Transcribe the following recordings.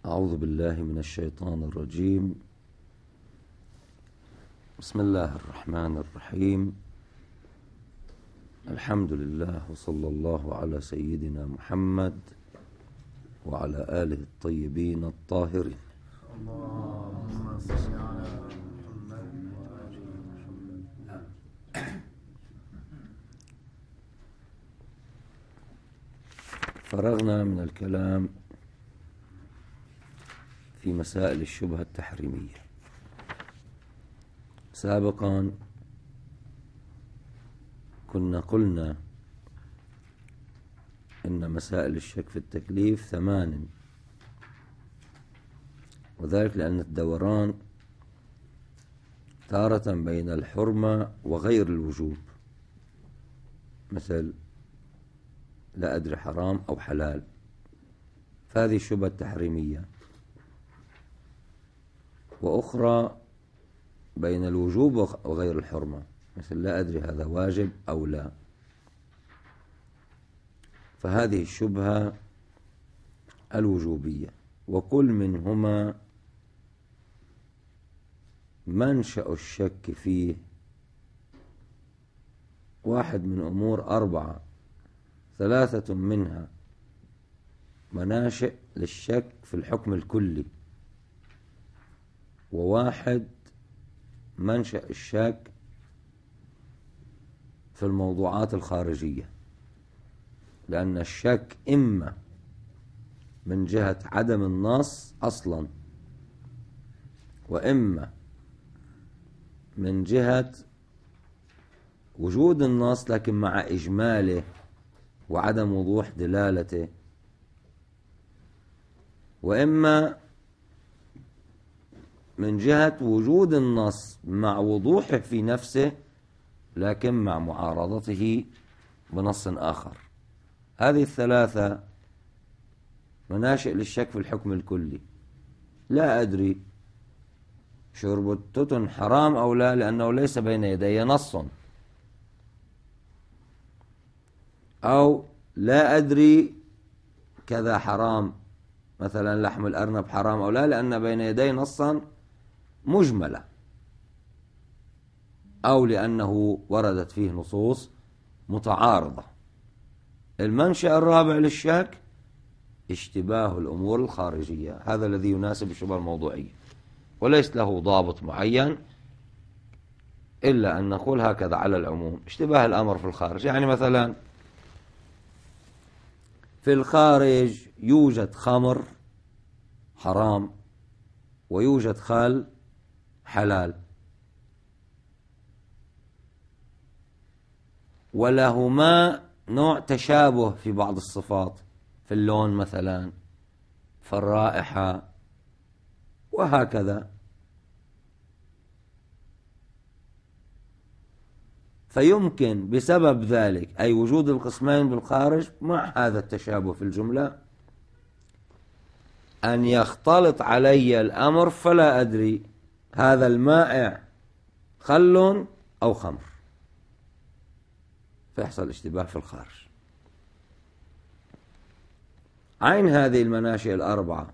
أعوذ بالله من الشيطان الرجيم. بسم الله الرحمن الرحيم. الحمد لله وصلى الله على سيدنا محمد وعلى آله الطيبين الطاهرين. اللهم صل على محمد وآل محمد. فرغنا من الكلام في مسائل الشبهة التحريمية. سابقا كنا قلنا إن مسائل الشك في التكليف 8، وذلك لأن الدوران تارة بين الحرمة وغير الوجوب، مثل لا أدري حرام أو حلال، فهذه الشبهة التحريمية. وأخرى بين الوجوب وغير الحرمة، مثل لا أدري هذا واجب أو لا، فهذه الشبهة الوجوبية. وكل منهما منشأ الشك فيه واحد من أمور 4، 3 منها مناشئ للشك في الحكم الكلي، وواحد منشأ الشك في الموضوعات الخارجية، لأن الشك إما من جهة عدم النص أصلا، وإما من جهة وجود النص لكن مع إجماله وعدم وضوح دلالته، وإما من جهة وجود النص مع وضوحه في نفسه لكن مع معارضته بنص آخر. هذه 3 مناشئ للشك في الحكم الكلي. لا أدري شرب التتن حرام أو لا، لأنه ليس بين يدي نص، أو لا أدري كذا حرام، مثلا لحم الأرنب حرام أو لا، لأن بين يدي نصا مجملة، أو لأنه وردت فيه نصوص متعارضة. المنشأ الرابع للشك اشتباه الأمور الخارجية، هذا الذي يناسب الشبهة الموضوعية، وليس له ضابط معين، إلا أن نقول هكذا على العموم: اشتباه الأمر في الخارج. يعني مثلا في الخارج يوجد خمر حرام ويوجد خل حلال، ولهما نوع تشابه في بعض الصفات، في اللون مثلا، في الرائحة، وهكذا. فيمكن بسبب ذلك، أي وجود القسمين بالخارج مع هذا التشابه في الجملة، أن يختلط علي الأمر فلا أدري هذا المائع خل أو خمر، فيحصل اشتباه في الخارج. عين هذه المناشئ 4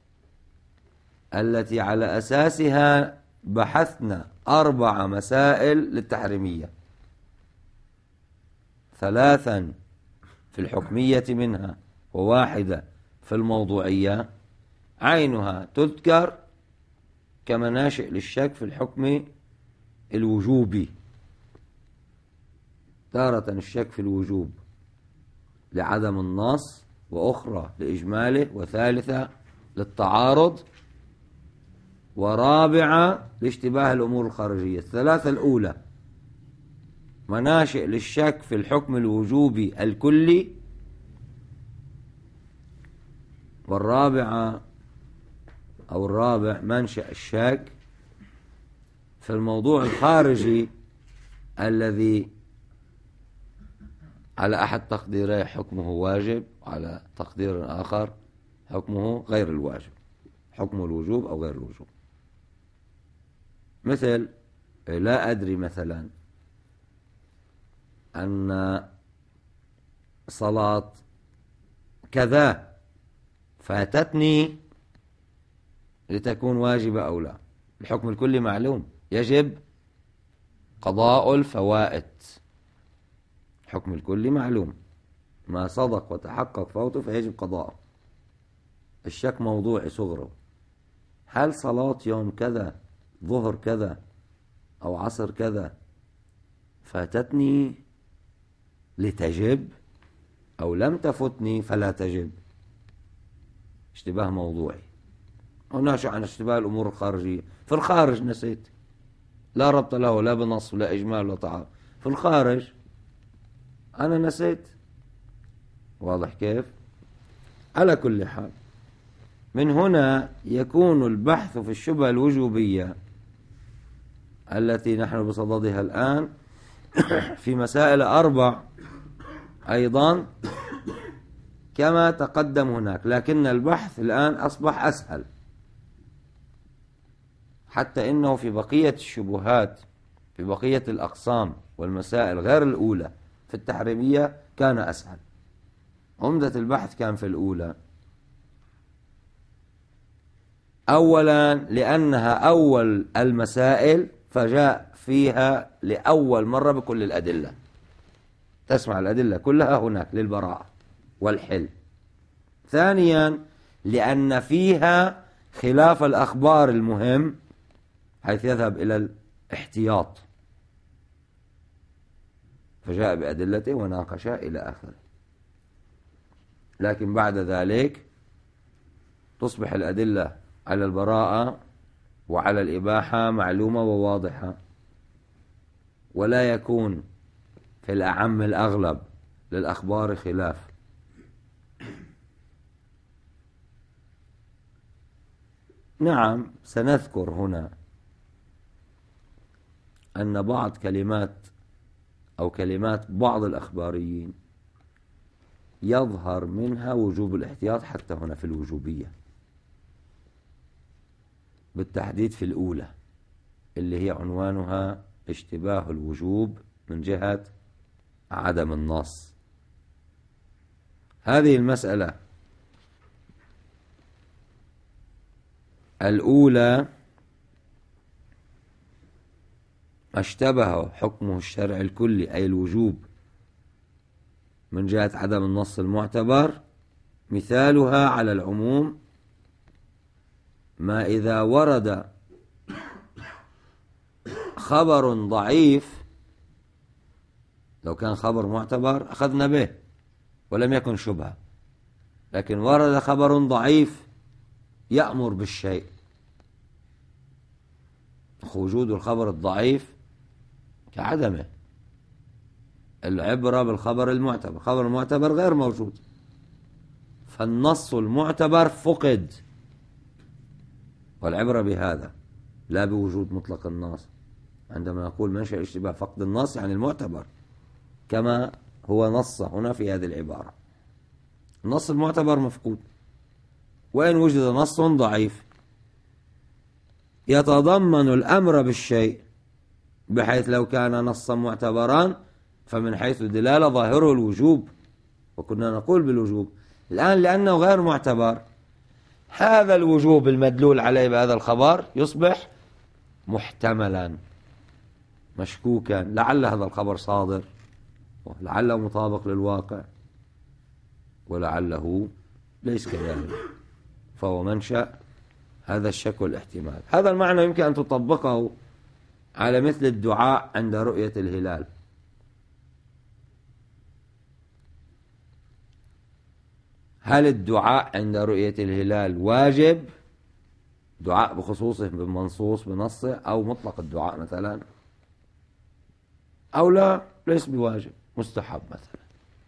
التي على أساسها بحثنا 4 مسائل للتحريمية، 3 في الحكمية منها و1 في الموضوعية، عينها تذكر كمناشئ للشك في الحكم الوجوبي. تارة الشك في الوجوب لعدم النص، وأخرى لإجماله، وثالثة للتعارض، ورابعة لاشتباه الأمور الخارجية. 3 الأولى مناشئ للشك في الحكم الوجوبي الكلي، والرابعة أو الرابع منشأ الشك في الموضوع الخارجي الذي على أحد تقديري حكمه واجب، على تقدير آخر حكمه غير الواجب، حكم الوجوب أو غير الوجوب. مثل لا أدري مثلا أن صلاة كذا فاتتني لتكون واجبة أو لا. الحكم الكلي معلوم، يجب قضاء الفوائت. الحكم الكلي معلوم، ما صدق وتحقق فوته فيجب قضاءه. الشك موضوعي صغره، هل صلاة يوم كذا ظهر كذا أو عصر كذا فاتتني لتجب أو لم تفتني فلا تجب؟ اشتباه موضوعي. وناشئ عن اشتباه الأمور الخارجية. في الخارج نسيت، لا ربط له لا بنص ولا إجمال ولا تعارض. في الخارج أنا نسيت. واضح كيف؟ على كل حال، من هنا يكون البحث في الشبهة الوجوبية التي نحن بصددها الآن في مسائل 4 أيضا كما تقدم هناك، لكن البحث الآن أصبح أسهل، حتى إنه في بقية الشبهات، في بقية الأقسام والمسائل غير الأولى في التحريمية كان أسهل. عمدة البحث كان في الأولى، أولا لأنها أول المسائل فجاء فيها لأول مرة بكل الأدلة، تسمع الأدلة كلها هناك للبراءة والحل. ثانيا لأن فيها خلاف الأخبار المهم حيث يذهب إلى الاحتياط، فجاء بأدلته وناقشها إلى آخره. لكن بعد ذلك تصبح الأدلة على البراءة وعلى الإباحة معلومة وواضحة، ولا يكون في الأعم الأغلب للأخبار خلاف. نعم، سنذكر هنا أن بعض كلمات أو كلمات بعض الأخباريين يظهر منها وجوب الاحتياط حتى هنا في الوجوبية، بالتحديد في الأولى اللي هي عنوانها اشتباه الوجوب من جهة عدم النص. هذه المسألة الأولى اشتبه حكمه الشرعي الكلي أي الوجوب من جهة عدم النص المعتبر. مثالها على العموم ما إذا ورد خبر ضعيف، لو كان خبر معتبر أخذنا به ولم يكن شبهة، لكن ورد خبر ضعيف يأمر بالشيء، وجود الخبر الضعيف كعدمه. العبرة بالخبر المعتبر، الخبر المعتبر غير موجود، فالنص المعتبر فقد، والعبرة بهذا لا بوجود مطلق النص. عندما نقول منشأ الاشتباه فقد النص يعني المعتبر كما هو نص هنا في هذه العبارة. النص المعتبر مفقود، وإن وجد نص ضعيف يتضمن الأمر بالشيء، بحيث لو كان نصا معتبرا فمن حيث الدلالة ظاهره الوجوب، وكنا نقول بالوجوب. الآن لأنه غير معتبر، هذا الوجوب المدلول عليه بهذا الخبر يصبح محتملا مشكوكا، لعل هذا الخبر صادر ولعله مطابق للواقع ولعله ليس كذلك، فهو منشأ هذا الشك والاحتمال. هذا المعنى يمكن أن تطبقه على مثل الدعاء عند رؤية الهلال. هل الدعاء عند رؤية الهلال واجب، دعاء بخصوصه بمنصوص بنصه، أو مطلق الدعاء مثلا، أو لا ليس بواجب مستحب مثلا؟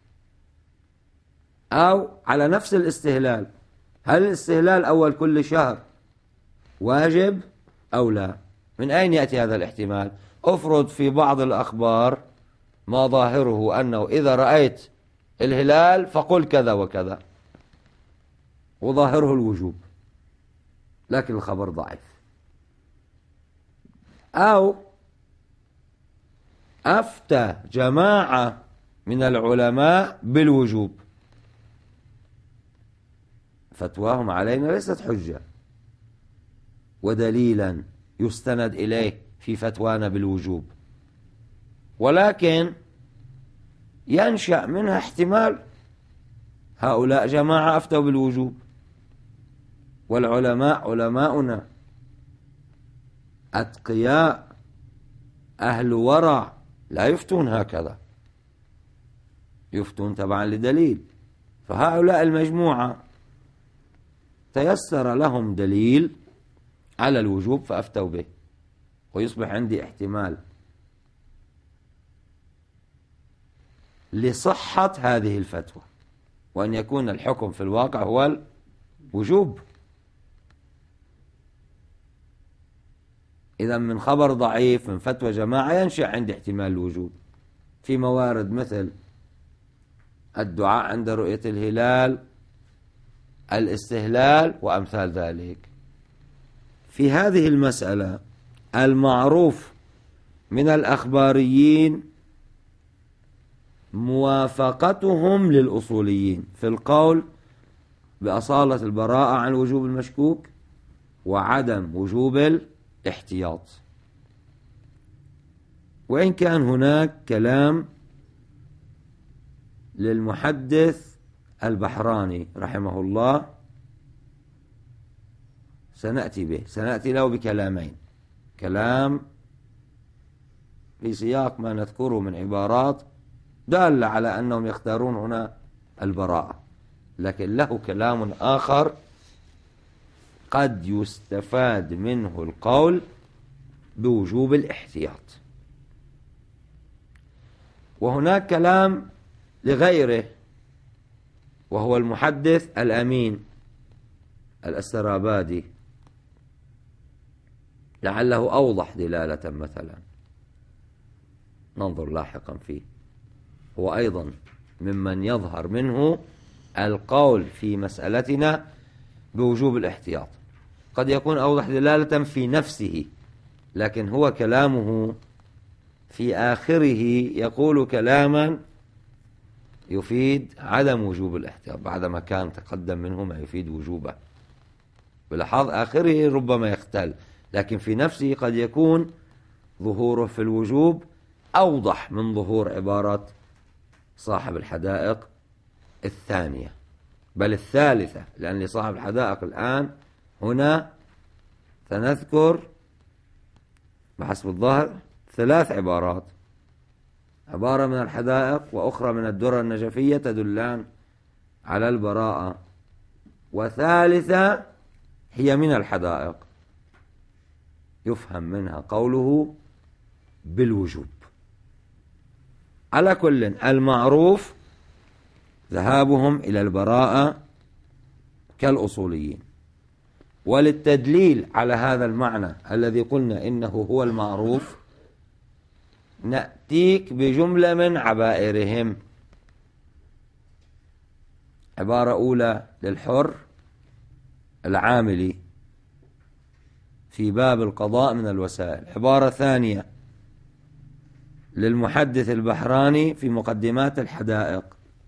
أو على نفس الاستهلال، هل الاستهلال أول كل شهر واجب أو لا؟ من أين يأتي هذا الاحتمال؟ أفرض في بعض الأخبار ما ظاهره أنه إذا رأيت الهلال فقل كذا وكذا، وظاهره الوجوب لكن الخبر ضعيف. أو أفتى جماعة من العلماء بالوجوب، فتواهم علينا ليست حجة، ودليلا يستند إليه في فتوانا بالوجوب، ولكن ينشأ منها احتمال هؤلاء جماعة أفتوا بالوجوب، والعلماء علماؤنا أتقياء أهل ورع لا يفتون هكذا، يفتون تبعا لدليل. فهؤلاء المجموعة تيسر لهم دليل على الوجوب فأفتوا به، ويصبح عندي احتمال لصحة هذه الفتوى، وأن يكون الحكم في الواقع هو الوجوب. إذا من خبر ضعيف من فتوى جماعة ينشأ عندي احتمال الوجوب في موارد مثل الدعاء عند رؤية الهلال، الاستهلال وأمثال ذلك. في هذه المسألة المعروف من الأخباريين موافقتهم للأصوليين في القول بأصالة البراءة عن وجوب المشكوك وعدم وجوب الاحتياط، وإن كان هناك كلام للمحدث البحراني رحمه الله سنأتي له بكلامين، كلام في سياق ما نذكره من عبارات دالة على أنهم يختارون هنا البراءة، لكن له كلام آخر قد يستفاد منه القول بوجوب الاحتياط. وهناك كلام لغيره وهو المحدث الأمين الأسترابادي، لعله أوضح دلالة مثلا، ننظر لاحقا فيه. هو أيضا ممن يظهر منه القول في مسألتنا بوجوب الاحتياط، قد يكون أوضح دلالة في نفسه، لكن هو كلامه في آخره يقول كلاما يفيد عدم وجوب الاحتياط بعدما كان تقدم منه ما يفيد وجوبه. بلحظ آخره ربما يختل، لكن في نفسه قد يكون ظهوره في الوجوب أوضح من ظهور عبارة صاحب الحدائق الثانية، بل الثالثة، لأن لصاحب الحدائق الآن هنا سنذكر بحسب الظاهر 3 عبارات، عبارة من الحدائق وأخرى من الدرر النجفية تدلان على البراءة، وثالثة هي من الحدائق يفهم منها قوله بالوجوب. على كل المعروف ذهابهم إلى البراءة كالأصوليين. وللتدليل على هذا المعنى الذي قلنا إنه هو المعروف نأتيك بجملة من عبائرهم. عبارة أولى للحر العاملي في باب القضاء من الوسائل، عبارة ثانية للمحدث البحراني في مقدمات الحدائق،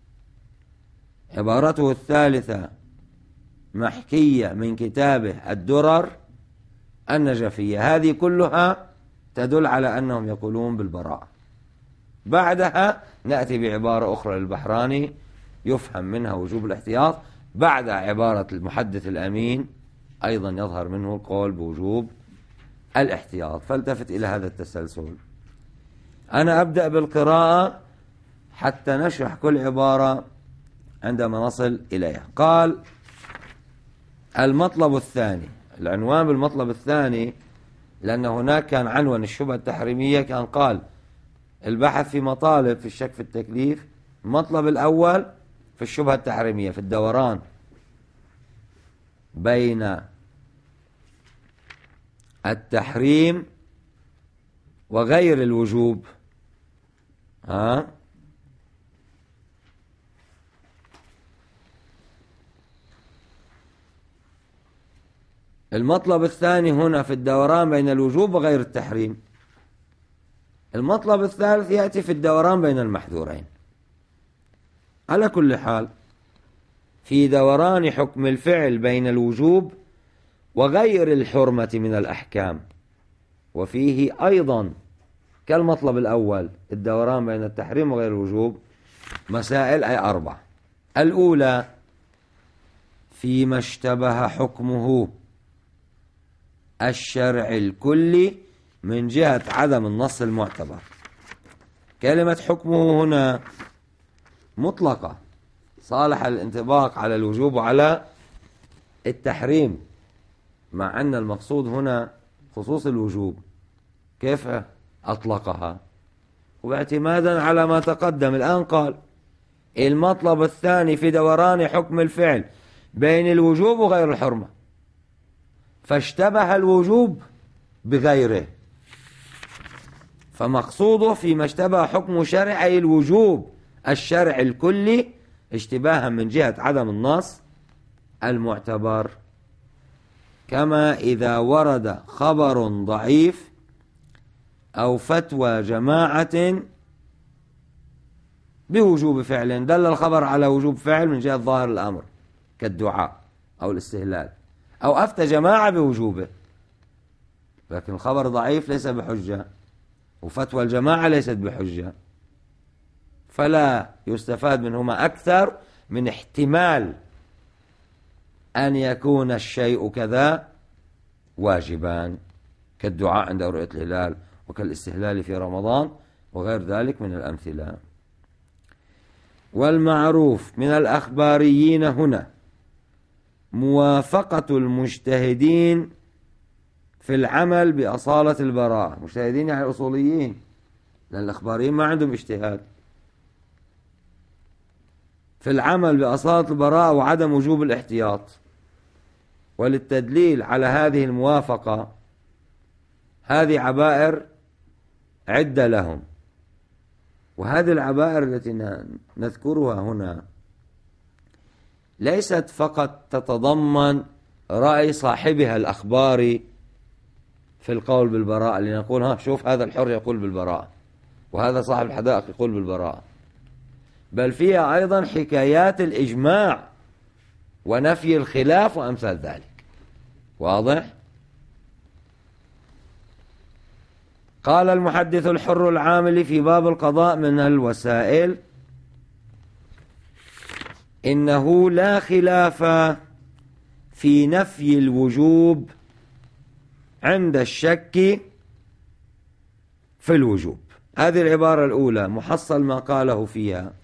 عبارته الثالثة محكية من كتابه الدرر النجفية. هذه كلها تدل على أنهم يقولون بالبراءة. بعدها نأتي بعبارة أخرى للبحراني يفهم منها وجوب الاحتياط، بعد عبارة المحدث الأمين أيضا يظهر منه القول بوجوب الاحتياط. فالتفت إلى هذا التسلسل. أنا أبدأ بالقراءة حتى نشرح كل عبارة عندما نصل إليها. قال المطلب الثاني، العنوان بالمطلب الثاني لأن هناك كان عنوان الشبهة التحريمية، كان قال البحث في مطالب في الشك في التكليف. المطلب الأول في الشبهة التحريمية في الدوران بين التحريم وغير الوجوب. المطلب الثاني هنا في الدوران بين الوجوب وغير التحريم. المطلب الثالث يأتي في الدوران بين المحذورين. على كل حال في دوران حكم الفعل بين الوجوب وغير الحرمة من الأحكام. وفيه أيضا كالمطلب الأول الدوران بين التحريم وغير الوجوب مسائل، أي 4. الأولى فيما اشتبه حكمه الشرع الكلي من جهة عدم النص المعتبر. كلمة حكمه هنا مطلقة صالح الانطباق على الوجوب وعلى التحريم، مع أن المقصود هنا خصوص الوجوب. كيف أطلقها؟ واعتمادا على ما تقدم الآن قال المطلب الثاني في دوران حكم الفعل بين الوجوب وغير الحرمة، فاشتبه الوجوب بغيره، فمقصوده فيما اشتبه حكم شرعي الوجوب الشرع الكلي اشتباها من جهة عدم النص المعتبر. كما إذا ورد خبر ضعيف أو فتوى جماعة بوجوب فعل، دل الخبر على وجوب فعل من جهة ظاهر الأمر كالدعاء أو الاستهلال، أو أفتى جماعة بوجوبه، لكن الخبر ضعيف ليس بحجة وفتوى الجماعة ليست بحجة، فلا يستفاد منهما أكثر من احتمال أن يكون الشيء كذا واجبان كالدعاء عند رؤية الهلال وكالاستهلال في رمضان وغير ذلك من الأمثلة. والمعروف من الأخباريين هنا موافقة المجتهدين في العمل بأصالة البراءة. مجتهدين يعني الأصوليين، لأن الأخباريين ما عندهم اجتهاد، في العمل بأصالة البراءة وعدم وجوب الاحتياط. وللتدليل على هذه الموافقة هذه عبائر عدة لهم، وهذه العبائر التي نذكرها هنا ليست فقط تتضمن رأي صاحبها الأخباري في القول بالبراءة، لنقول ها شوف هذا الحر يقول بالبراءة وهذا صاحب الحدائق يقول بالبراءة، بل فيها أيضا حكايات الإجماع ونفي الخلاف وأمثال ذلك. واضح؟ قال المحدث الحر العامل في باب القضاء من الوسائل: إنه لا خلاف في نفي الوجوب عند الشك في الوجوب. هذه العبارة الأولى محصل ما قاله فيها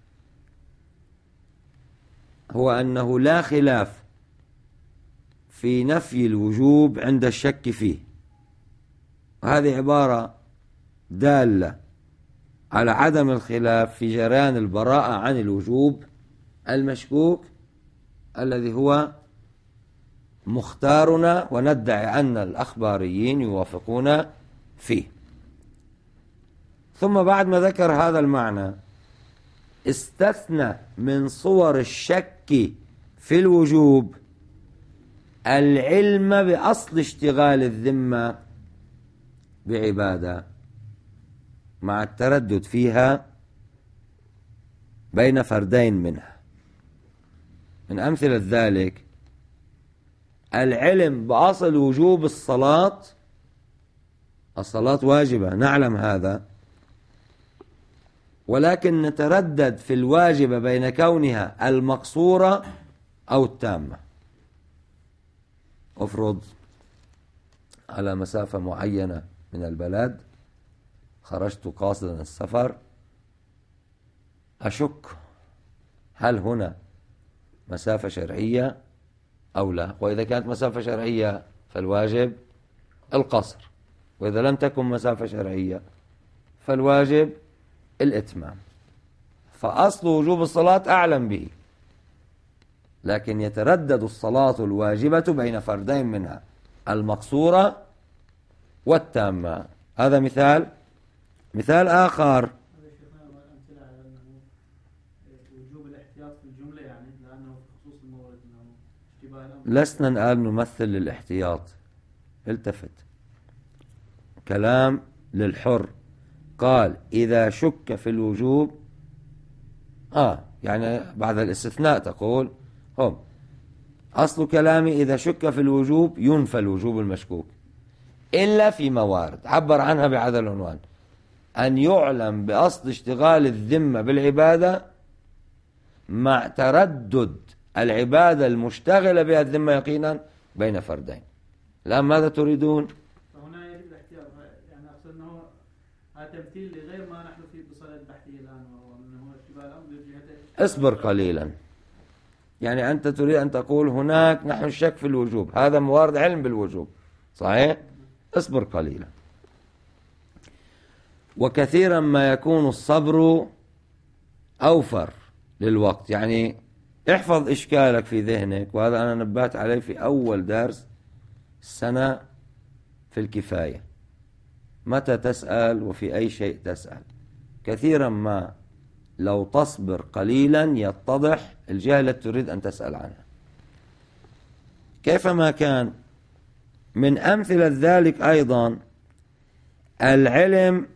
هو أنه لا خلاف في نفي الوجوب عند الشك فيه، وهذه عبارة دالة على عدم الخلاف في جريان البراءة عن الوجوب المشكوك الذي هو مختارنا، وندعي أن الأخباريين يوافقون فيه. ثم بعد ما ذكر هذا المعنى استثنى من صور الشك في الوجوب العلم بأصل اشتغال الذمة بعبادة مع التردد فيها بين فردين منها. من أمثلة ذلك العلم بأصل وجوب الصلاة واجبة، نعلم هذا، ولكن نتردد في الواجبة بين كونها المقصورة أو التامة. أفرض على مسافة معينة من البلد، خرجت قاصدا السفر، أشك هل هنا مسافة شرعية أو لا، وإذا كانت مسافة شرعية فالواجب القصر، وإذا لم تكن مسافة شرعية فالواجب الإتمام. فأصل وجوب الصلاة أعلم به، لكن يتردد الصلاة الواجبة بين فردين منها المقصورة والتامة. هذا مثال. مثال آخر: لسنا الآن نمثل للاحتياط، التفت، كلام للحر. قال إذا شك في الوجوب يعني بعد الاستثناء تقول هم أصل كلامي إذا شك في الوجوب ينفى الوجوب المشكوك إلا في موارد عبر عنها بهذا العنوان: أن يعلم بأصل اشتغال الذمة بالعبادة مع تردد العبادة المشتغلة بها الذمة يقينا بين فردين. الآن ماذا تريدون؟ فهنا يجب الاحتياط، يعني أقصد أنه هذا تمثيل لغير ما نحن فيه بصلة البحثية الآن، وهو أنه اشتباه الأمر بجهة. اصبر قليلا. يعني أنت تريد أن تقول هناك نحن شك في الوجوب، هذا موارد علم بالوجوب، صحيح؟ اصبر قليلا. وكثيرا ما يكون الصبر أوفر للوقت. يعني احفظ إشكالك في ذهنك، وهذا أنا نبهت عليه في أول درس السنة في الكفاية: متى تسأل وفي أي شيء تسأل. كثيرا ما لو تصبر قليلا يتضح الجهة التي تريد أن تسأل عنها. كيفما كان، من أمثلة ذلك أيضا العلم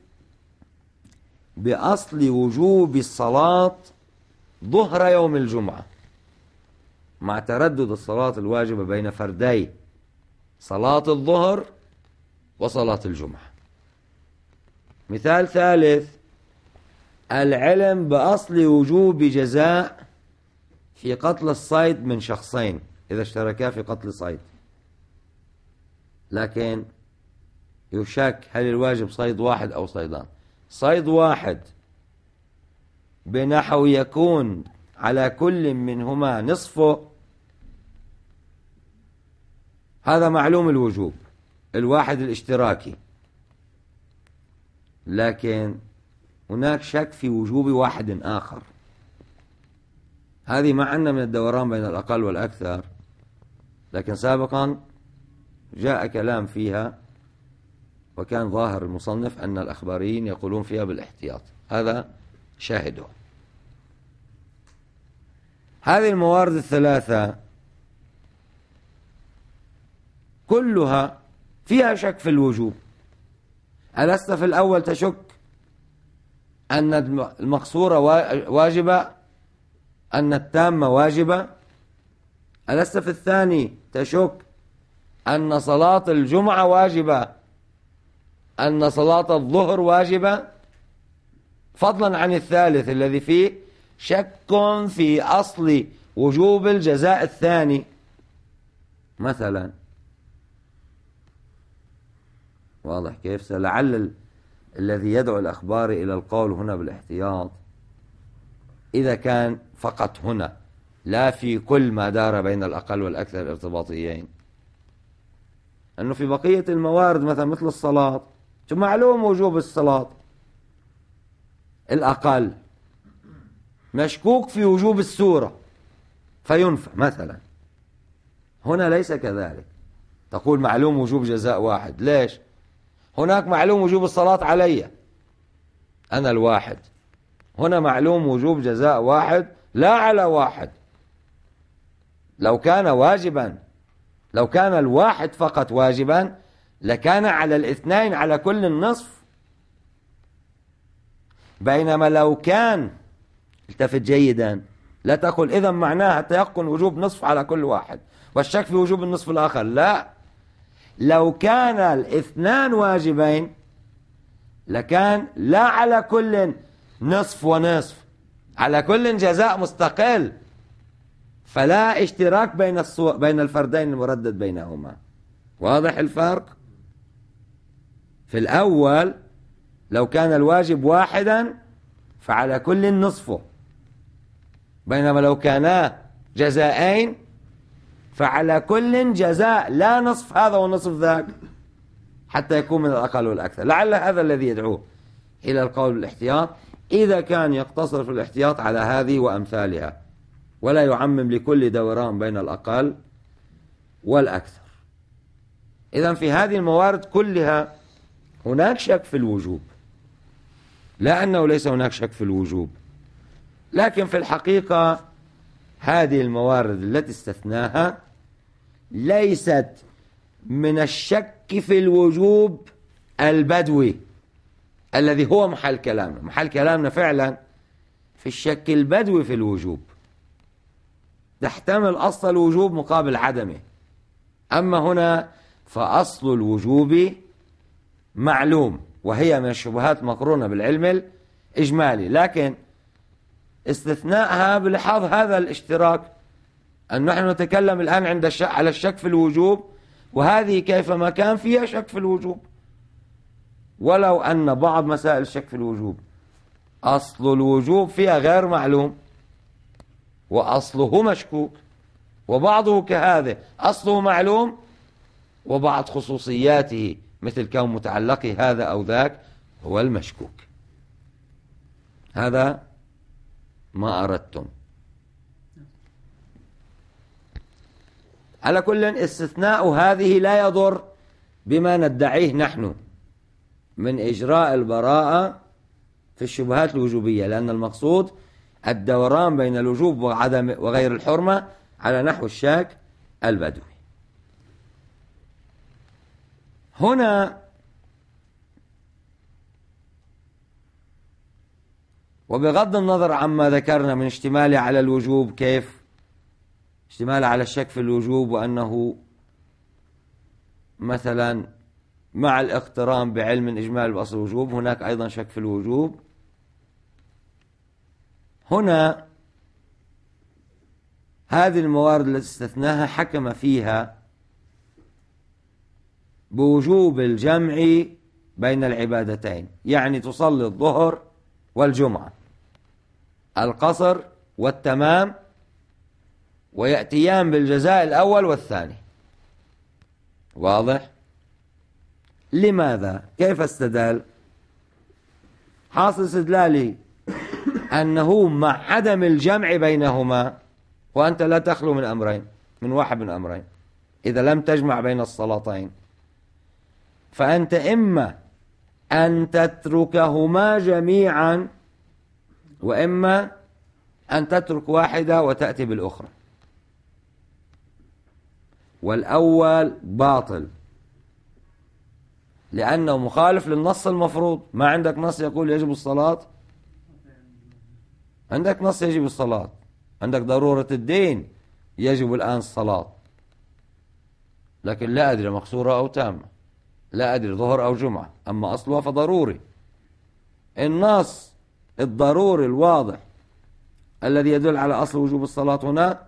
بأصل وجوب الصلاة ظهر يوم الجمعة مع تردد الصلاة الواجبة بين فردي صلاة الظهر وصلاة الجمعة. مثال ثالث: العلم بأصل وجوب جزاء في قتل الصيد من شخصين إذا اشتركا في قتل صيد، لكن يشك هل الواجب صيد واحد أو صيدان. صيد واحد بنحو يكون على كل منهما نصفه، هذا معلوم الوجوب، الواحد الاشتراكي، لكن هناك شك في وجوب واحد آخر. هذه ما عندنا من الدوران بين الأقل والأكثر، لكن سابقا جاء كلام فيها، وكان ظاهر المصنف أن الأخباريين يقولون فيها بالاحتياط، هذا شاهده. هذه الموارد الثلاثة كلها فيها شك في الوجوب. ألست في الأول تشك أن المقصورة واجبة، أن التامة واجبة؟ ألست في الثاني تشك أن صلاة الجمعة واجبة، أن صلاة الظهر واجبة؟ فضلا عن الثالث الذي فيه شك في أصل وجوب الجزاء الثاني. مثلا واضح كيف؟ لعل الذي يدعو الأخبار إلى القول هنا بالاحتياط إذا كان فقط هنا لا في كل ما دار بين الأقل والأكثر الارتباطيين، أنه في بقية الموارد مثل الصلاة معلوم وجوب الصلاة الأقل، مشكوك في وجوب السورة فينفى مثلا. هنا ليس كذلك، تقول معلوم وجوب جزاء واحد. ليش؟ هناك معلوم وجوب الصلاة علي أنا الواحد، هنا معلوم وجوب جزاء واحد لا على واحد. لو كان واجبا، لو كان الواحد فقط واجبا لكان على الاثنين على كل النصف، بينما لو كان، التفت جيدا، لا تقل إذا معناها تيقن وجوب نصف على كل واحد والشك في وجوب النصف الآخر، لا، لو كان الاثنان واجبين لكان لا على كل نصف ونصف، على كل جزاء مستقل، فلا اشتراك بين الفردين المردد بينهما. واضح الفرق؟ في الأول لو كان الواجب واحدا فعلى كل نصفه، بينما لو كانا جزاءين فعلى كل جزاء لا نصف هذا ونصف ذاك حتى يكون من الأقل والأكثر. لعل هذا الذي يدعوه إلى القول بالاحتياط، إذا كان يقتصر في الاحتياط على هذه وأمثالها ولا يعمم لكل دوران بين الأقل والأكثر. إذن في هذه الموارد كلها هناك شك في الوجوب، لا أنه ليس هناك شك في الوجوب، لكن في الحقيقة هذه الموارد التي استثناها ليست من الشك في الوجوب البدوي الذي هو محل كلامنا. محل كلامنا فعلا في الشك البدوي في الوجوب، تحتمل أصل الوجوب مقابل عدمه. أما هنا فأصل الوجوب معلوم، وهي من الشبهات مقرونة بالعلم الإجمالي، لكن استثناءها بلحاظ هذا الاشتراك، أن نحن نتكلم الآن عند على الشك في الوجوب، وهذه كيفما كان فيها شك في الوجوب، ولو أن بعض مسائل الشك في الوجوب أصل الوجوب فيها غير معلوم وأصله مشكوك، وبعضه كهذا أصله معلوم وبعض خصوصياته مثل كون متعلقه هذا أو ذاك هو المشكوك. هذا ما أردتم. على كل استثناء هذه لا يضر بما ندعيه نحن من إجراء البراءة في الشبهات الوجوبية، لأن المقصود الدوران بين الوجوب وعدم وغير الحرمة على نحو الشاك البدوي. هنا وبغض النظر عما ذكرنا من اشتماله على الوجوب، كيف اشتماله على الشك في الوجوب وأنه مثلا مع الاقتران بعلم إجمال بأصل الوجوب هناك أيضا شك في الوجوب. هنا هذه الموارد التي استثناها حكم فيها بوجوب الجمع بين العبادتين، يعني تصلي الظهر والجمعة القصر والتمام ويأتيان بالجزاء الأول والثاني. واضح؟ لماذا؟ كيف استدل؟ حاصل استدلالي أنه مع عدم الجمع بينهما، وأنت لا تخلو من أمرين، من واحد من أمرين إذا لم تجمع بين الصلاتين، فأنت إما أن تتركهما جميعا وإما أن تترك واحدة وتأتي بالأخرى، والأول باطل لأنه مخالف للنص المفروض. ما عندك نص يقول يجب الصلاة، عندك نص يجب الصلاة، عندك ضرورة الدين يجب الآن الصلاة، لكن لا أدري مقصورة أو تامة، لا أدري ظهر أو جمعة، أما أصلها فضروري. النص الضروري الواضح الذي يدل على أصل وجوب الصلاة هنا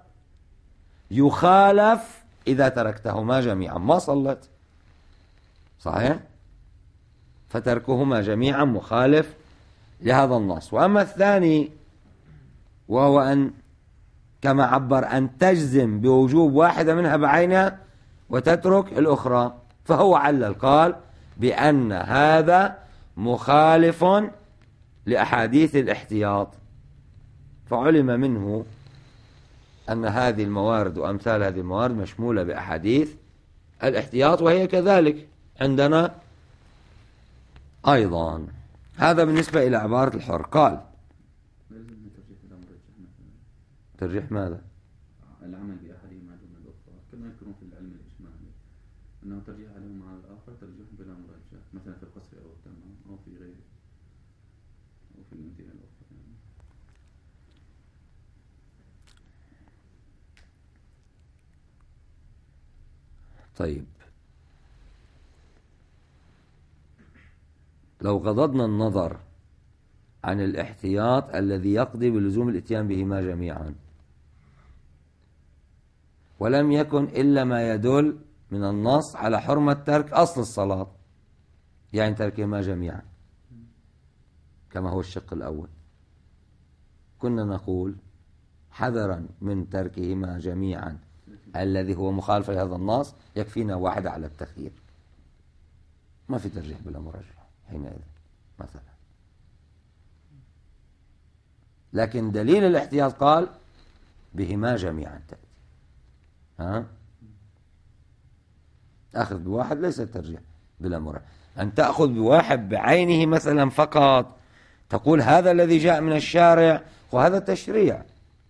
يخالف إذا تركتهما جميعا ما صلت، صحيح؟ فتركهما جميعا مخالف لهذا النص. وأما الثاني وهو أن كما عبر أن تجزم بوجوب واحدة منها بعينها وتترك الأخرى، فهو علل قال بأن هذا مخالف لأحاديث الاحتياط، فعلم منه أن هذه الموارد وأمثال هذه الموارد مشمولة بأحاديث الاحتياط، وهي كذلك عندنا أيضا. هذا بالنسبة إلى عبارة الحر. قال ترجيح ماذا؟ العمل بأحدهما دون الأخرى كما يذكرون في العلم الإجمالي أنه ترجيح عليهم على الآخر ترجيح بلا مرجح، مثلا في القصر أو التمام أو في غيره أو في الأمثلة الأخرى. طيب، لو غضضنا النظر عن الاحتياط الذي يقضي بلزوم الاتيان بهما جميعا، ولم يكن إلا ما يدل من النص على حرمة ترك أصل الصلاة، يعني تركهما جميعا كما هو الشق الأول، كنا نقول حذرا من تركهما جميعا الذي هو مخالف لهذا النص يكفينا واحدة على التخيير، ما في ترجيح بلا مرجح حينئذ مثلا. لكن دليل الاحتياط قال بهما جميعا تأتي. أخذ بواحد ليس ترجيح بلا مرجح. أن تأخذ بواحد بعينه مثلا فقط تقول هذا الذي جاء من الشارع وهذا تشريع،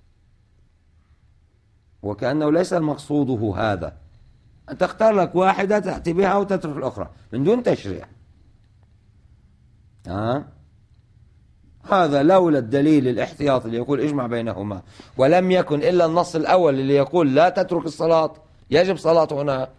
وكأنه ليس المقصوده هذا، أن تختار لك واحدة تأتي بها وتترك الأخرى من دون تشريع. هذا لولا الدليل الاحتياطي اللي يقول اجمع بينهما ولم يكن إلا النص الأول اللي يقول لا تترك الصلاة يجب صلاة هنا،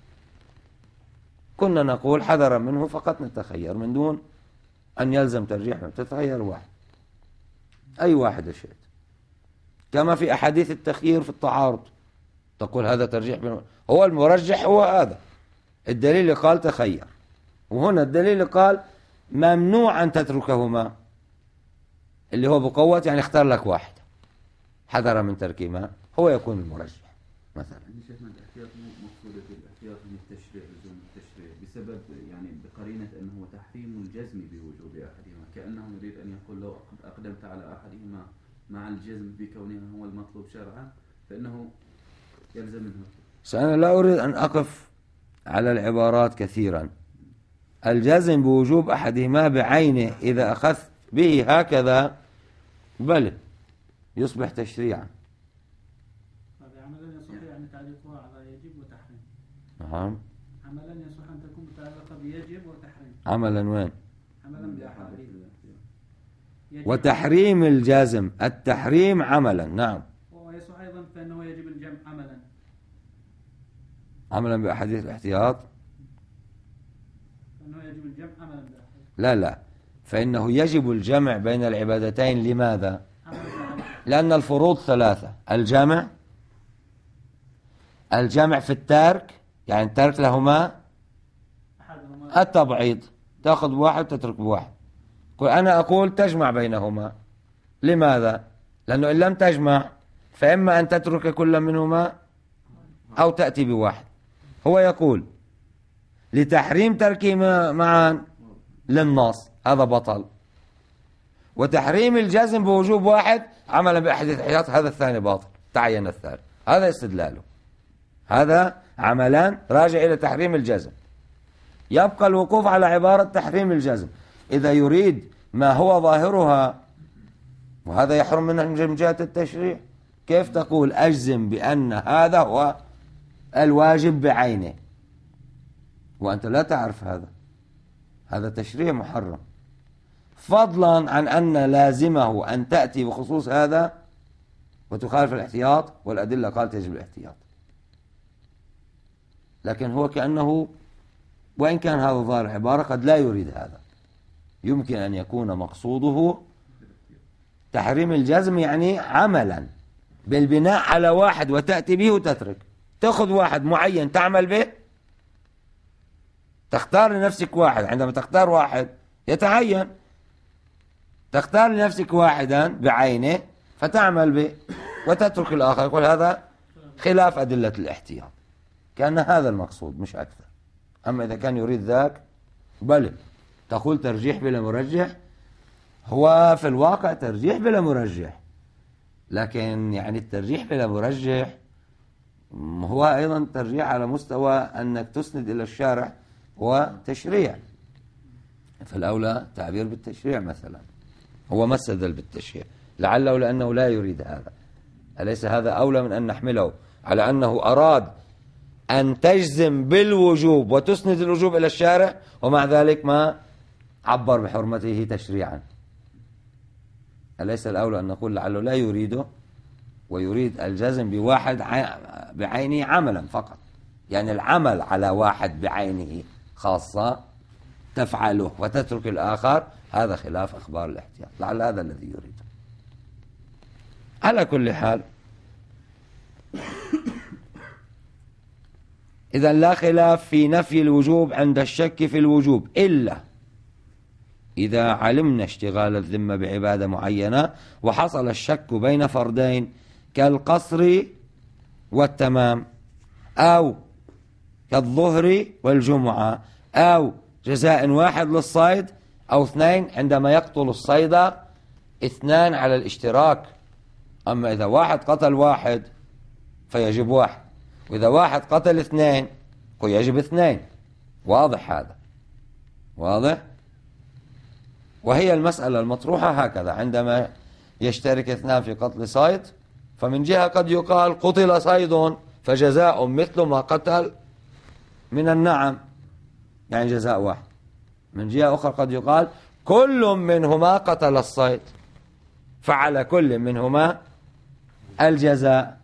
كنا نقول حذرا منه فقط نتخير من دون أن يلزم ترجيح، تتخير واحد أي واحد شئت، كما في أحاديث التخيير في التعارض تقول هذا ترجيح هو المرجح هو هذا الدليل اللي قال تخير، وهنا الدليل اللي قال ممنوع أن تتركهما اللي هو بقوة يعني اختار لك واحد حذر من تركهما هو يكون المرجح مثلا. يعني شيخنا الاحتياط مو مقصودة الاحتياط من التشريع لزوم التشريع بسبب يعني بقرينة أنه تحريم الجزم بوجوب أحدهما، كأنه يريد أن يقول لو أقدمت على أحدهما مع الجزم بكونها هو المطلوب شرعا فإنه يلزم منه. أنا لا أريد أن أقف على العبارات كثيرا. الجزم بوجوب أحدهما بعينه إذا أخذت به هكذا بل يصبح تشريعا. عملا يصح يعني تعليقها على يجب وتحريم. نعم. عملا يصح أن تكون متعلقة بيجب وتحريم. عملا وين؟ عملا بأحاديث. وتحريم الجازم التحريم عملا. نعم. ويصح أيضا فإنه يجب الجمع عملا بأحاديث الاحتياط. فإنه يجب الجمع عملا بأحاديث. لا فإنه يجب الجمع بين العبادتين. لماذا؟ لأن الفروض ثلاثة: الجمع في الترك يعني الترك لهما التبعيض، تأخذ بواحد تترك بواحد. أنا أقول تجمع بينهما. لماذا؟ لأنه إن لم تجمع فإما أن تترك كل منهما أو تأتي بواحد. هو يقول لتحريم تركهما معا للنص هذا بطل، وتحريم الجزم بوجوب واحد عملا بأحاديث الاحتياط هذا الثاني باطل، تعين الثالث. هذا استدلاله، هذا عملان راجع إلى تحريم الجزم. يبقى الوقوف على عبارة تحريم الجزم إذا يريد ما هو ظاهرها، وهذا يحرم من جهة التشريع. كيف تقول أجزم بأن هذا هو الواجب بعينه وأنت لا تعرف هذا تشريع محرم، فضلا عن أن لازمه أن تأتي بخصوص هذا وتخالف الاحتياط، والأدلة قالت يجب الاحتياط. لكن هو كأنه وإن كان هذا ظاهر العبارة قد لا يريد هذا، يمكن أن يكون مقصوده تحريم الجزم يعني عملا بالبناء على واحد وتأتي به وتترك. تأخذ واحد معين تعمل به، تختار لنفسك واحد، عندما تختار واحد يتعين، تختار لنفسك واحدا بعينه فتعمل به وتترك الآخر. يقول هذا خلاف أدلة الاحتياط، كأن هذا المقصود مش أكثر. أما إذا كان يريد ذاك بل تقول ترجيح بلا مرجح، هو في الواقع ترجيح بلا مرجح، لكن يعني الترجيح بلا مرجح هو أيضا ترجيح على مستوى أنك تسند إلى الشارع وتشريع، فالأولى تعبير بالتشريع مثلا. هو ما استدل بالتشريع لعله لأنه لا يريد هذا. أليس هذا أولى من أن نحمله على أنه أراد أن تجزم بالوجوب وتسند الوجوب إلى الشارع ومع ذلك ما عبر بحرمته تشريعا؟ أليس الأولى أن نقول لعله لا يريده ويريد الجزم بواحد بعينه عملا فقط، يعني العمل على واحد بعينه خاصة تفعله وتترك الآخر، هذا خلاف أخبار الاحتياط، لعل هذا الذي يريده. على كل حال إذا لا خلاف في نفي الوجوب عند الشك في الوجوب إلا إذا علمنا اشتغال الذمة بعبادة معينة وحصل الشك بين فردين كالقصر والتمام، أو كالظهر والجمعة، أو جزاء واحد للصيد، أو اثنين عندما يقتل الصيد اثنان على الاشتراك. أما إذا واحد قتل واحد فيجب واحد، وإذا واحد قتل اثنين فيجب اثنين. واضح هذا؟ واضح؟ وهي المسألة المطروحة هكذا: عندما يشترك اثنان في قتل صيد فمن جهة قد يقال قتل صيد فجزاء مثل ما قتل من النعم، يعني جزاء واحد. من جهة أخرى قد يقال كل منهما قتل الصيد فعلى كل منهما الجزاء.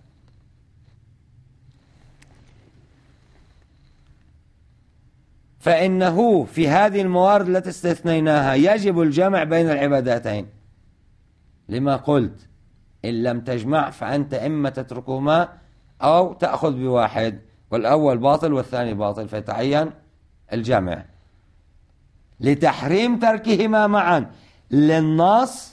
فإنه في هذه الموارد التي استثنيناها يجب الجمع بين العبادتين، لما قلت إن لم تجمع فأنت إما تتركهما أو تأخذ بواحد، والأول باطل والثاني باطل، فيتعين الجمع. لتحريم تركهما معا للنص،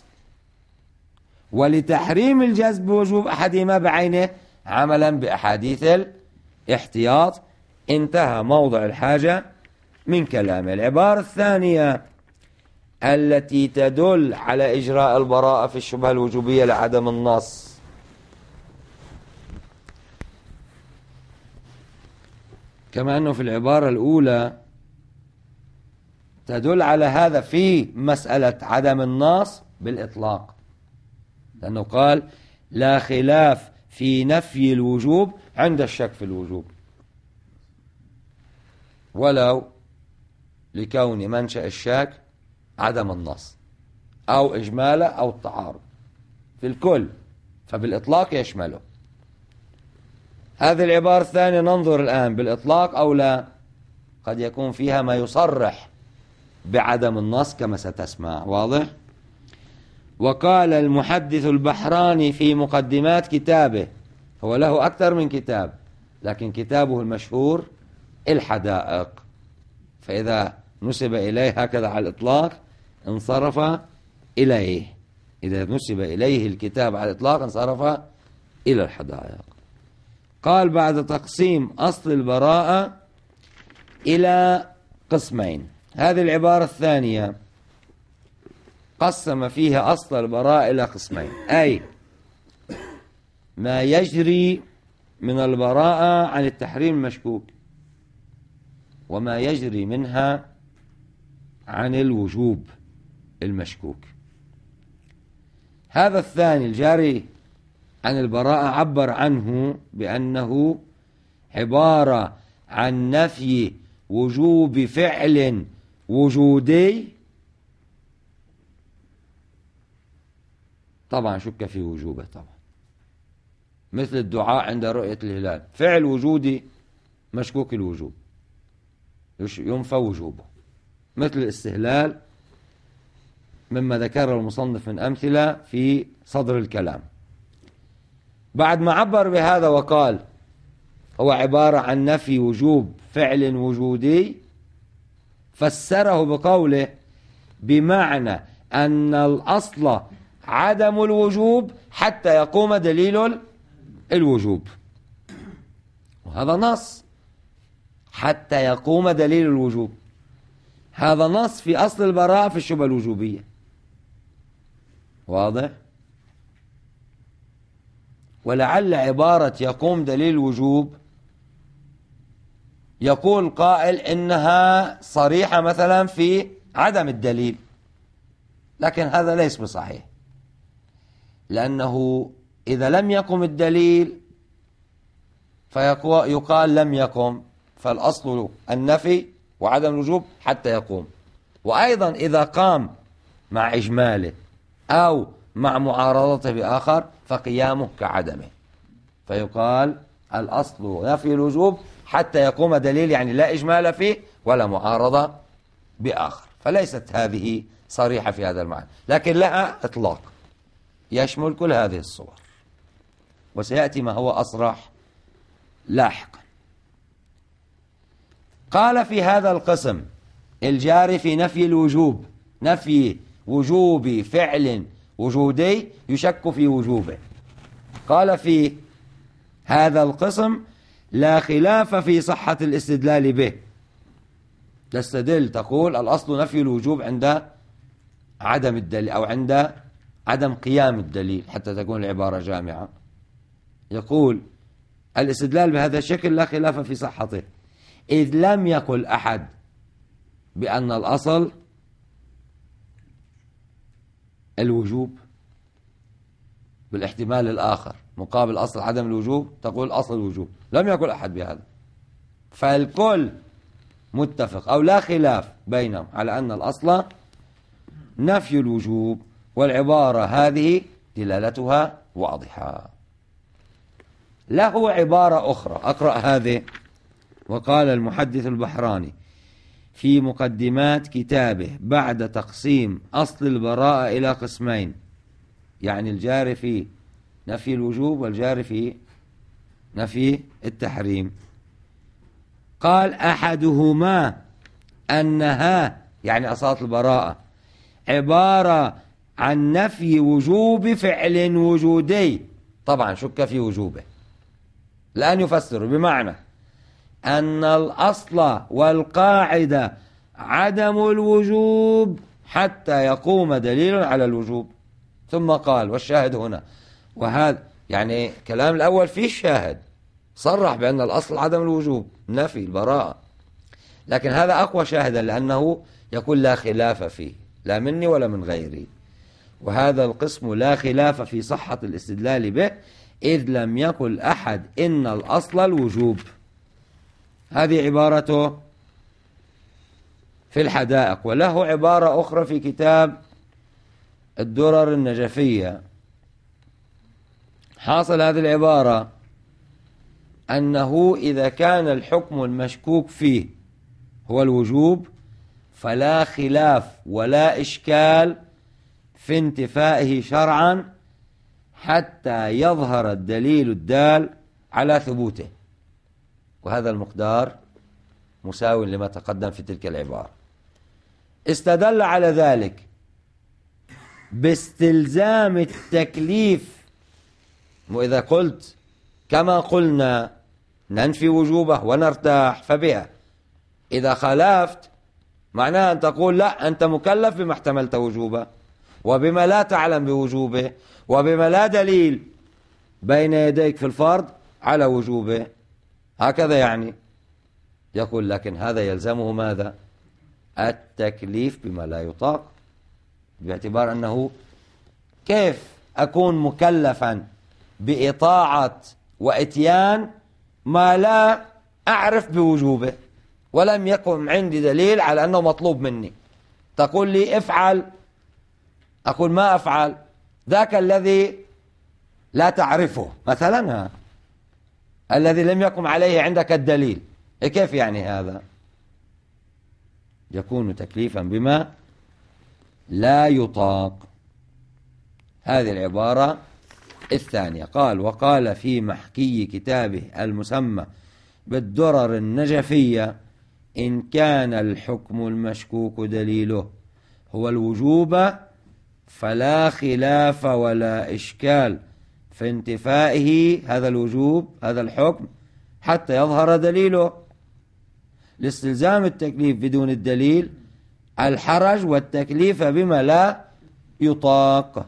ولتحريم الجزم بوجوب أحدهما بعينه عملا بأحاديث الاحتياط. انتهى موضع الحاجة من كلامه. العبارة الثانية التي تدل على إجراء البراءة في الشبهة الوجوبية لعدم النص، كما أنه في العبارة الأولى تدل على هذا في مسألة عدم النص بالإطلاق، لأنه قال لا خلاف في نفي الوجوب عند الشك في الوجوب، ولو لكون منشأ الشك عدم النص أو إجماله أو التعارض في الكل، فبالإطلاق يشمله. هذه العبارة الثانية ننظر الآن بالإطلاق أو لا، قد يكون فيها ما يصرح بعدم النص كما ستسمع. واضح؟ وقال المحدث البحراني في مقدمات كتابه، هو له أكثر من كتاب لكن كتابه المشهور الحدائق، فإذا نسب إليه هكذا على الإطلاق انصرف إليه، إذا نسب إليه الكتاب على الإطلاق انصرف إلى الحدائق. قال بعد تقسيم أصل البراءة إلى قسمين، هذه العبارة الثانية قسم فيها أصل البراءة إلى قسمين، أي ما يجري من البراءة عن التحريم المشكوك، وما يجري منها عن الوجوب المشكوك. هذا الثاني الجاري عن البراءة عبر عنه بأنه عبارة عن نفي وجوب فعل وجودي، طبعا شك في وجوبه طبعا، مثل الدعاء عند رؤية الهلال، فعل وجودي مشكوك الوجوب ينفى وجوبه، مثل الاستهلال مما ذكره المصنف من أمثلة في صدر الكلام. بعد ما عبر بهذا وقال هو عبارة عن نفي وجوب فعل وجودي، فسره بقوله بمعنى أن الأصل عدم الوجوب حتى يقوم دليل الوجوب، وهذا نص حتى يقوم دليل الوجوب، هذا نص في أصل البراءة في الشبهة الوجوبية. واضح؟ ولعل عبارة يقوم دليل الوجوب يقول قائل إنها صريحة مثلا في عدم الدليل، لكن هذا ليس بصحيح، لأنه إذا لم يقم الدليل فيقال لم يقم، فالأصل النفي وعدم الوجوب حتى يقوم. وأيضا إذا قام مع إجماله أو مع معارضته بآخر فقيامه كعدمه، فيقال الأصل نفي الوجوب حتى يقوم دليل، يعني لا إجمال فيه ولا معارضة بآخر، فليست هذه صريحة في هذا المعنى، لكن لها إطلاق يشمل كل هذه الصور، وسيأتي ما هو أصرح لاحقا. قال في هذا القسم الجاري في نفي الوجوب، نفي وجوب فعل وجودي يشك في وجوبه، قال في هذا القسم لا خلاف في صحة الاستدلال به، تستدل تقول الأصل نفي الوجوب عند عدم الدليل أو عند عدم قيام الدليل حتى تكون العبارة جامعة، يقول الاستدلال بهذا الشكل لا خلاف في صحته، إذ لم يقل أحد بأن الأصل الوجوب بالاحتمال الآخر مقابل أصل عدم الوجوب، تقول أصل الوجوب، لم يقل أحد بهذا، فالكل متفق أو لا خلاف بينهم على أن الأصل نفي الوجوب، والعبارة هذه دلالتها واضحة. له عبارة أخرى أقرأ هذه. وقال المحدث البحراني في مقدمات كتابه بعد تقسيم أصل البراءة إلى قسمين، يعني الجاري في نفي الوجوب والجاري في نفي التحريم، قال أحدهما أنها يعني أصالة البراءة عبارة عن نفي وجوب فعل وجودي، طبعا شك في وجوبه، الآن يفسر بمعنى أن الأصل والقاعدة عدم الوجوب حتى يقوم دليل على الوجوب. ثم قال والشاهد هنا، وهذا يعني كلام الأول فيه شاهد صرح بأن الأصل عدم الوجوب نفي البراءة، لكن هذا أقوى شاهدا لأنه يقول لا خلاف فيه لا مني ولا من غيري، وهذا القسم لا خلاف في صحة الاستدلال به إذ لم يقل أحد إن الأصل الوجوب. هذه عبارته في الحدائق. وله عبارة أخرى في كتاب الدرر النجفية. حاصل هذه العبارة أنه إذا كان الحكم المشكوك فيه هو الوجوب فلا خلاف ولا إشكال في انتفائه شرعا حتى يظهر الدليل الدال على ثبوته، وهذا المقدار مساو لما تقدم في تلك العبارة. استدل على ذلك باستلزام التكليف، وإذا قلت كما قلنا ننفي وجوبه ونرتاح فبها، إذا خالفت معناه أن تقول لا أنت مكلف بما احتملت وجوبه وبما لا تعلم بوجوبه وبما لا دليل بين يديك في الفرض على وجوبه، هكذا يعني. يقول لكن هذا يلزمه ماذا؟ التكليف بما لا يطاق، باعتبار أنه كيف أكون مكلفا بإطاعة وإتيان ما لا أعرف بوجوبه ولم يكن عندي دليل على أنه مطلوب مني. تقول لي افعل، أقول ما أفعل، ذاك الذي لا تعرفه مثلا، الذي لم يقم عليه عندك الدليل، كيف يعني هذا؟ يكون تكليفا بما لا يطاق. هذه العبارة الثانية. قال وقال في محكي كتابه المسمى بالدرر النجفية إن كان الحكم المشكوك دليله هو الوجوب فلا خلاف ولا إشكال في انتفائه هذا الوجوب هذا الحكم حتى يظهر دليله. لاستلزام التكليف بدون الدليل الحرج والتكليف بما لا يطاق.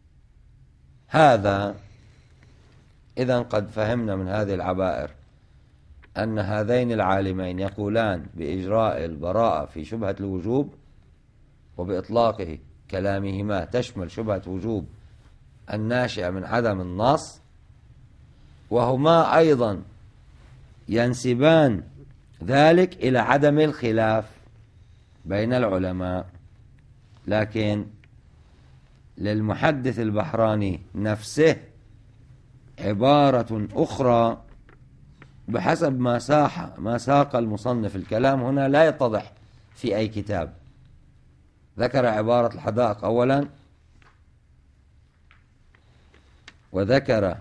هذا إذن قد فهمنا من هذه العبائر أن هذين العالمين يقولان بإجراء البراءة في شبهة الوجوب، وبإطلاقه كلامهما تشمل شبهة وجوب الناشئة من عدم النص، وهما أيضا ينسبان ذلك إلى عدم الخلاف بين العلماء. لكن للمحدث البحراني نفسه عبارة أخرى بحسب ما ساق المصنف الكلام هنا لا يتضح في أي كتاب. ذكر عبارة الحدائق أولا، وذكر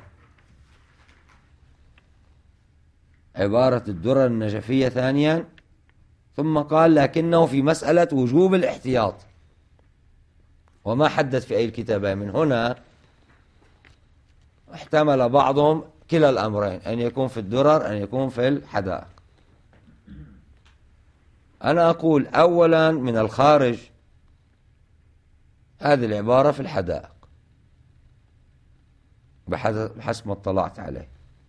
عبارة الدرر النجفية ثانيا، ثم قال لكنه في مسألة وجوب الاحتياط، وما حدث في أي الكتابين. من هنا احتمل بعضهم كلا الأمرين، أن يكون في الدرر أن يكون في الحدائق. أنا أقول أولا من الخارج هذه العبارة في الحدائق بحسب ما اطلعت عليه.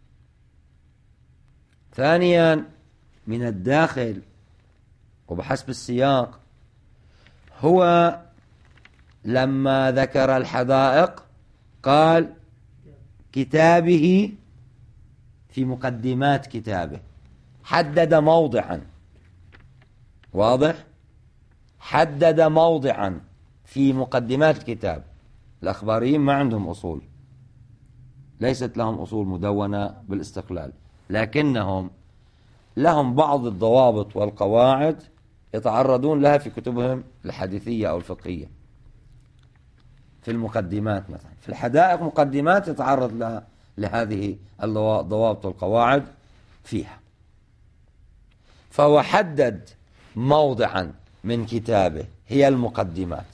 ثانيا من الداخل وبحسب السياق هو لما ذكر الحدائق قال كتابه في مقدمات كتابه، حدد موضعا، واضح؟ حدد موضعا في مقدمات الكتاب. الأخباريين ما عندهم أصول، ليست لهم أصول مدونة بالاستقلال، لكنهم لهم بعض الضوابط والقواعد يتعرضون لها في كتبهم الحديثية أو الفقهية. في المقدمات مثلا، في الحدائق مقدمات يتعرض لها لهذه الضوابط والقواعد فيها. فهو حدد موضعا من كتابه هي المقدمات.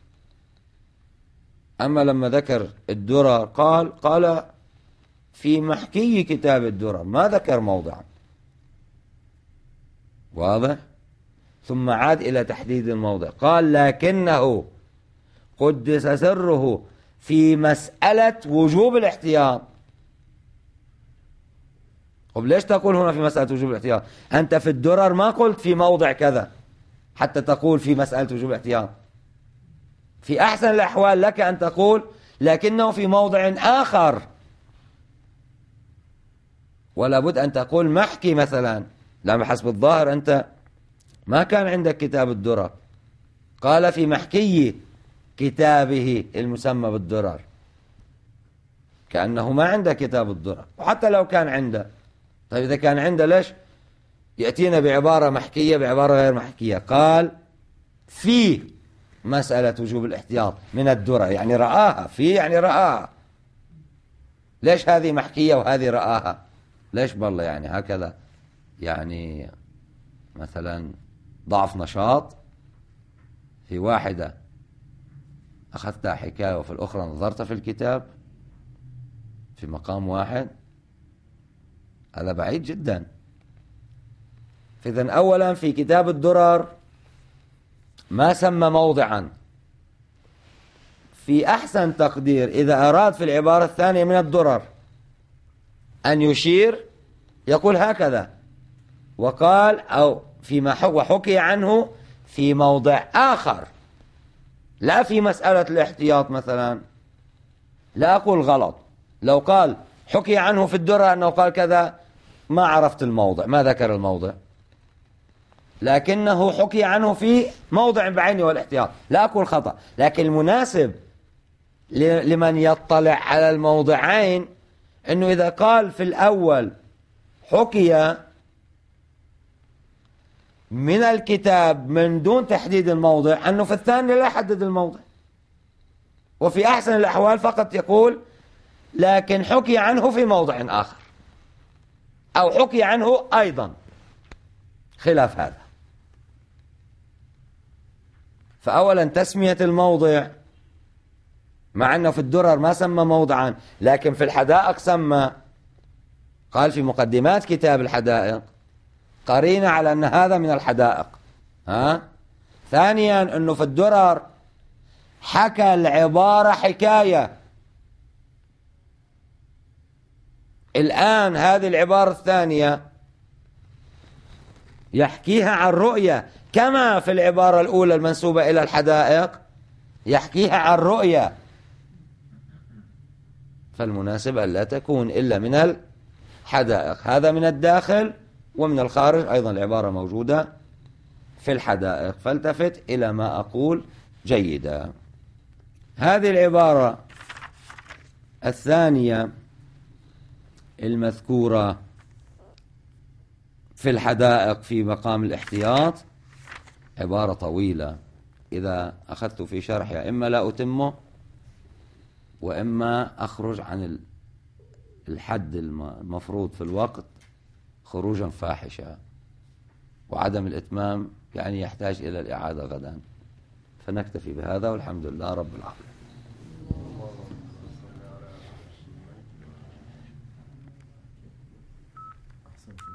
أما لما ذكر الدرر قال في محكي كتاب الدرر، ما ذكر موضعا. واضح؟ ثم عاد إلى تحديد الموضع، قال لكنه قدس سره في مسألة وجوب الاحتياط. طب ليش تقول هنا في مسألة وجوب الاحتياط؟ أنت في الدرر ما قلت في موضع كذا حتى تقول في مسألة وجوب الاحتياط. في أحسن الأحوال لك أن تقول لكنه في موضع آخر، ولا بد أن تقول محكي مثلا. لا، بحسب الظاهر أنت ما كان عندك كتاب الدرر، قال في محكي كتابه المسمى بالدرر، كأنه ما عنده كتاب الدرر. وحتى لو كان عنده، طيب إذا كان عنده ليش يأتينا بعبارة محكية بعبارة غير محكية؟ قال في مسألة وجوب الاحتياط من الدرر، يعني رآها، في يعني رآها. ليش هذه محكية وهذه رآها؟ ليش بالله يعني هكذا؟ يعني مثلا ضعف نشاط، في واحدة أخذتها حكاية وفي الأخرى نظرت في الكتاب في مقام واحد، هذا بعيد جدا. فإذن أولا في كتاب الدرر ما سمى موضعا. في أحسن تقدير إذا أراد في العبارة الثانية من الدرر أن يشير يقول هكذا، وقال أو فيما وحكي عنه في موضع آخر، لا في مسألة الاحتياط مثلا. لا أقول غلط، لو قال حكي عنه في الدرر أنه قال كذا ما عرفت الموضع، ما ذكر الموضع، لكنه حكي عنه في موضع بعينه والاحتياط، لا أقول خطأ. لكن المناسب لمن يطلع على الموضعين أنه إذا قال في الأول حكي من الكتاب من دون تحديد الموضع، أنه في الثاني لا يحدد الموضع، وفي أحسن الأحوال فقط يقول لكن حكي عنه في موضع آخر، أو حكي عنه أيضا خلاف هذا. فأولا تسمية الموضع، مع أنه في الدرر ما سمى موضعا، لكن في الحدائق سمى، قال في مقدمات كتاب الحدائق، قرينة على أن هذا من الحدائق. ثانيا أنه في الدرر حكى العبارة حكاية. الآن هذه العبارة الثانية يحكيها عن رؤية، كما في العبارة الأولى المنسوبة إلى الحدائق يحكيها عن رؤية. فالمناسب أن لا تكون إلا من الحدائق. هذا من الداخل، ومن الخارج أيضا العبارة موجودة في الحدائق. فالتفت إلى ما أقول جيدا. هذه العبارة الثانية المذكورة في الحدائق في مقام الاحتياط عبارة طويلة، إذا أخذت في شرحها إما لا أتمه وإما أخرج عن الحد المفروض في الوقت خروجا فاحشا، وعدم الإتمام يعني يحتاج إلى الإعادة غدا. فنكتفي بهذا والحمد لله رب العالمين. أحسنت.